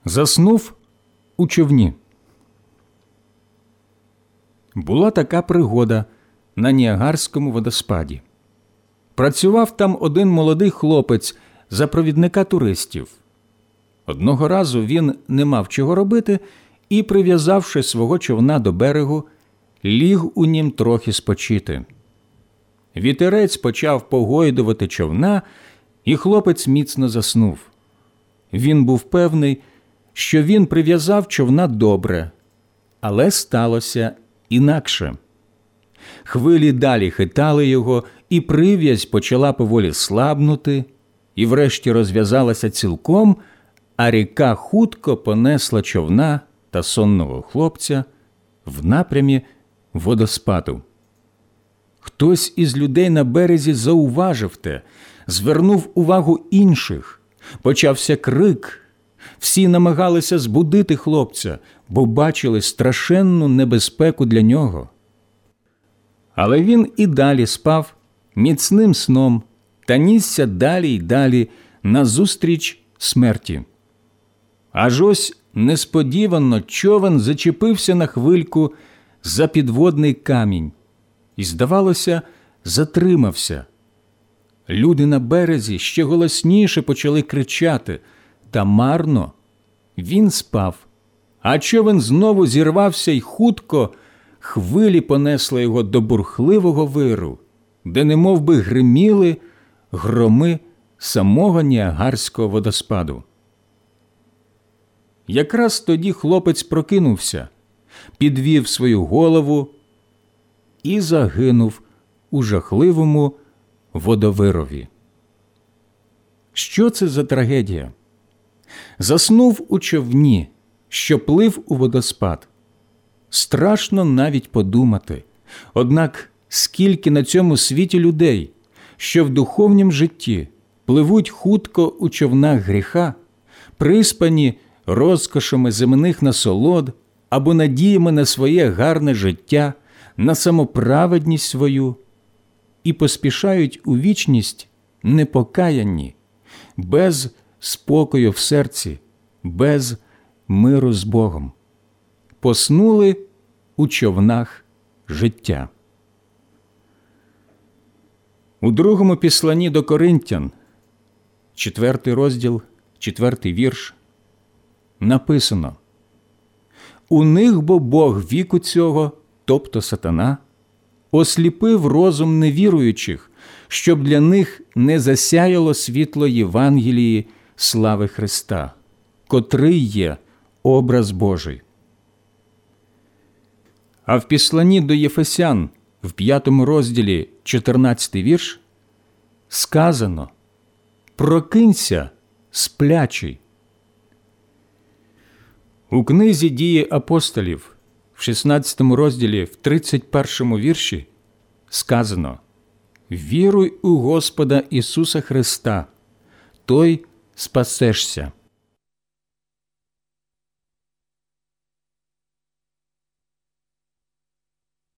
Заснув у човні. Була така пригода на Ніагарському водоспаді. Працював там один молодий хлопець за провідника туристів. Одного разу він не мав чого робити і, прив'язавши свого човна до берегу, ліг у нім трохи спочити. Вітерець почав погойдувати човна, і хлопець міцно заснув. Він був певний, що він прив'язав човна добре, але сталося інакше. Хвилі далі хитали його, і прив'язь почала поволі слабнути, і врешті розв'язалася цілком, а ріка хутко понесла човна та сонного хлопця в напрямі водоспаду. Хтось із людей на березі зауважив те, звернув увагу інших, почався крик. Всі намагалися збудити хлопця, бо бачили страшенну небезпеку для нього. Але він і далі спав міцним сном та нісся далі й далі назустріч смерті. Аж ось несподівано човен зачепився на хвильку за підводний камінь і, здавалося, затримався. Люди на березі ще голосніше почали кричати, та марно. Він спав, а човен знову зірвався й хутко хвилі понесли його до бурхливого виру, де немов би гриміли громи самого Ніагарського водоспаду. Якраз тоді хлопець прокинувся, підвів свою голову і загинув у жахливому водовирові. Що це за трагедія? Заснув у човні, що плив у водоспад. Страшно навіть подумати. Однак скільки на цьому світі людей, що в духовнім житті пливуть хутко у човнах гріха, приспані розкошами земних насолод або надіями на своє гарне життя, на самоправедність свою, і поспішають у вічність непокаянні, без спокою в серці, без миру з Богом. Поснули у човнах життя. У другому післанні до Коринтян, 4 розділ, 4 вірш, написано: «У них бо Бог віку цього, тобто сатана, осліпив розум невіруючих, щоб для них не засяяло світло Євангелії слави Христа, котрий є образ Божий». А в післанні до Єфесян, в 5 розділі, 14 вірш, сказано: «Прокинься, сплячий». У книзі «Дії апостолів» в 16 розділі, в 31 вірші сказано: «Віруй у Господа Ісуса Христа, той спасешся».